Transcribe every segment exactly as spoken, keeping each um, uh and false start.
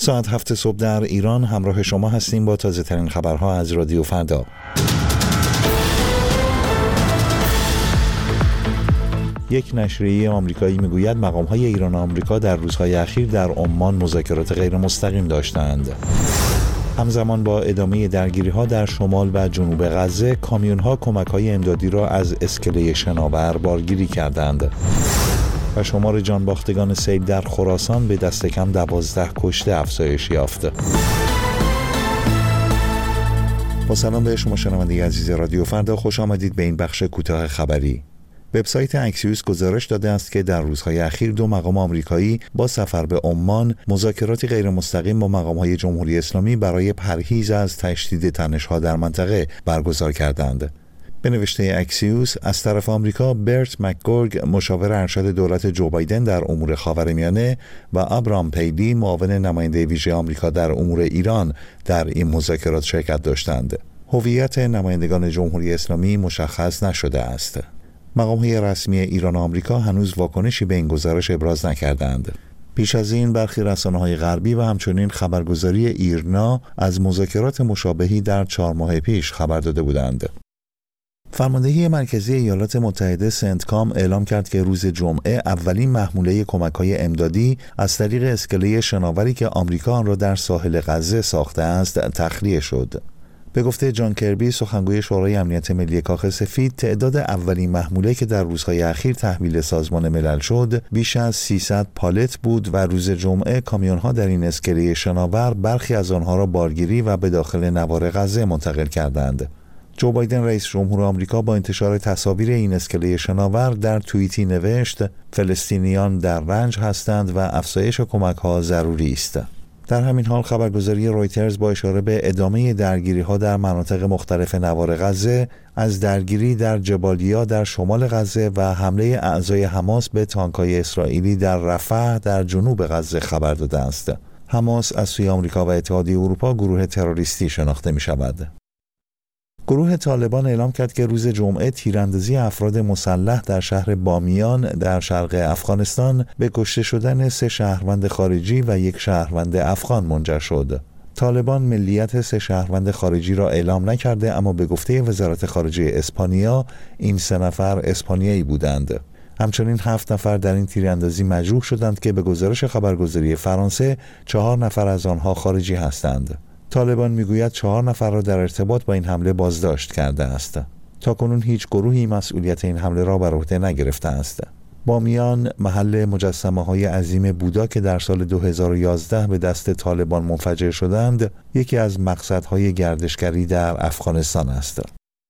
ساعت هفت صبح در ایران همراه شما هستیم با تازه ترین خبرها از رادیو فردا. یک نشریه آمریکایی میگوید مقام‌های ایران و آمریکا در روزهای اخیر در عمان مذاکرات غیر مستقیم داشتند. همزمان با ادامه درگیری‌ها در شمال و جنوب غزه، کامیون‌ها کمک‌های امدادی را از اسکله شناور بارگیری کردند. و شمار جانباختگان سیل در خراسان به دست کم دوازده کشته افزایش یافت. با سلام به شما شنونده عزیز رادیو فردا، خوش آمدید به این بخش کوتاه خبری. وبسایت اکسیوس گزارش داده است که در روزهای اخیر دو مقام آمریکایی با سفر به عمان مذاکراتی غیر مستقیم با مقام‌های جمهوری اسلامی برای پرهیز از تشدید تنش‌ها در منطقه برگزار کردند. به نوشته اکسیوس، از طرف آمریکا برت مکگورگ مشاور ارشد دولت جو بایدن در امور خاورمیانه و ابرام پیلی معاون نماینده ویژه آمریکا در امور ایران در این مذاکرات شرکت داشتند. هویت نمایندگان جمهوری اسلامی مشخص نشده است. مقام‌های رسمی ایران و آمریکا هنوز واکنشی به این گزارش ابراز نکردند. پیش از این برخی رسانه‌های غربی و همچنین خبرگزاری ایرنا از مذاکرات مشابهی در چهار ماه پیش خبر داده بودند. فرماندهی مرکزی ایالات متحده سنتکام اعلام کرد که روز جمعه اولین محموله کمک‌های امدادی از طریق اسکله شناوری که آمریکا آن را در ساحل غزه ساخته است تخلیه شد. به گفته جان کربی، سخنگوی شورای امنیت ملی کاخ سفید، تعداد اولین محموله که در روزهای اخیر تحویل سازمان ملل شد بیش از سیصد پالت بود و روز جمعه کامیون‌ها در این اسکله شناور برخی از آنها را بارگیری و به داخل نوار غزه منتقل کردند. جو بایدن رئیس جمهور آمریکا با انتشار تصاویر این اسکله شناور در توییتی نوشت: فلسطینیان در رنج هستند و افزایش کمک‌ها ضروری است. در همین حال خبرگزاری رویترز با اشاره به ادامه درگیری‌ها در مناطق مختلف نوار غزه از درگیری در جبالیا در شمال غزه و حمله اعضای حماس به تانک‌های اسرائیلی در رفح در جنوب غزه خبر داده است. حماس از سوی آمریکا و اتحادیه اروپا گروه تروریستی شناخته می‌شود. گروه طالبان اعلام کرد که روز جمعه تیراندازی افراد مسلح در شهر بامیان در شرق افغانستان به کشته شدن سه شهروند خارجی و یک شهروند افغان منجر شد. طالبان ملیت سه شهروند خارجی را اعلام نکرده، اما به گفته وزارت خارجه اسپانیا این سه نفر اسپانیایی بودند. همچنین هفت نفر در این تیراندازی مجروح شدند که به گزارش خبرگزاری فرانسه چهار نفر از آنها خارجی هستند. طالبان میگوید چهار نفر را در ارتباط با این حمله بازداشت کرده است. تاکنون هیچ گروهی مسئولیت این حمله را بر عهده نگرفته است. بامیان محل مجسمه‌های عظیم بودا که در سال دو هزار و یازده به دست طالبان منفجر شدند، یکی از مقصدهای گردشگری در افغانستان است.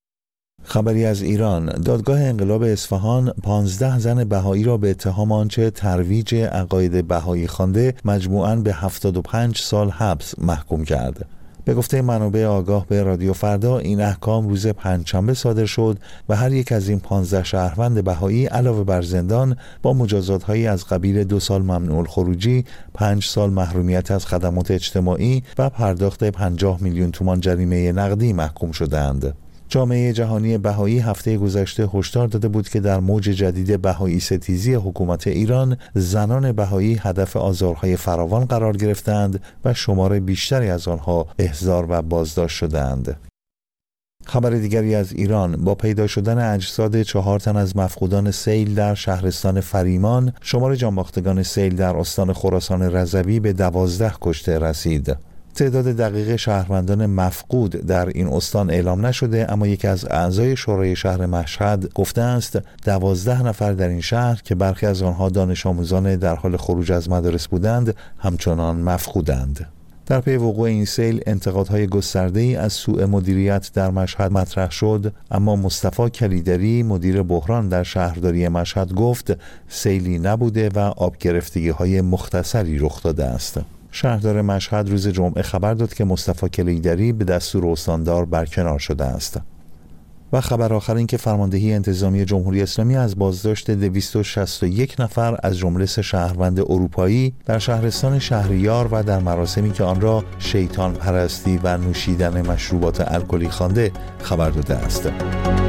خبری از ایران: دادگاه انقلاب اصفهان پانزده زن بهایی را به اتهام آنچه ترویج عقاید بهایی خوانده مجموعاً به هفتاد و پنج سال حبس محکوم کرد. به گفته منابع آگاه به رادیو فردا، این احکام روز پنجشنبه صادر شد و هر یک از این پانزده شهروند بهایی علاوه بر زندان با مجازات‌هایی از قبیل دو سال ممنوع الخروجی، پنج سال محرومیت از خدمات اجتماعی و پرداخت پنجاه میلیون تومان جریمه نقدی محکوم شدند. جامعه جهانی بهایی هفته گذشته هشدار داده بود که در موج جدید بهایی ستیزی حکومت ایران، زنان بهایی هدف آزارهای فراوان قرار گرفتند و شمار بیشتری از آنها احضار و بازداشت شدند. خبر دیگری از ایران: با پیدا شدن اجساد چهار تن از مفقودان سیل در شهرستان فریمان، شمار جانباختگان سیل در استان خراسان رضوی به دوازده کشته رسید. تعداد دقیق شهروندان مفقود در این استان اعلام نشده، اما یکی از اعضای شورای شهر مشهد گفته است دوازده نفر در این شهر که برخی از آنها دانش آموزان در حال خروج از مدارس بودند همچنان مفقودند. در پی وقوع این سیل انتقادهای گسترده‌ای از سوء مدیریت در مشهد مطرح شد، اما مصطفی کلیدری مدیر بحران در شهرداری مشهد گفت سیلی نبوده و آب گرفتگی‌های مختصری رخ داده است. شهردار مشهد روز جمعه خبر داد که مصطفی کلیدری به دستور استاندار برکنار شده است. و خبر آخر این که فرماندهی انتظامی جمهوری اسلامی از بازداشت دویست و شصت و یک نفر از جمله سه شهروند اروپایی در شهرستان شهریار و در مراسمی که آن را شیطان پرستی و نوشیدن مشروبات الکلی خوانده خبر داده است.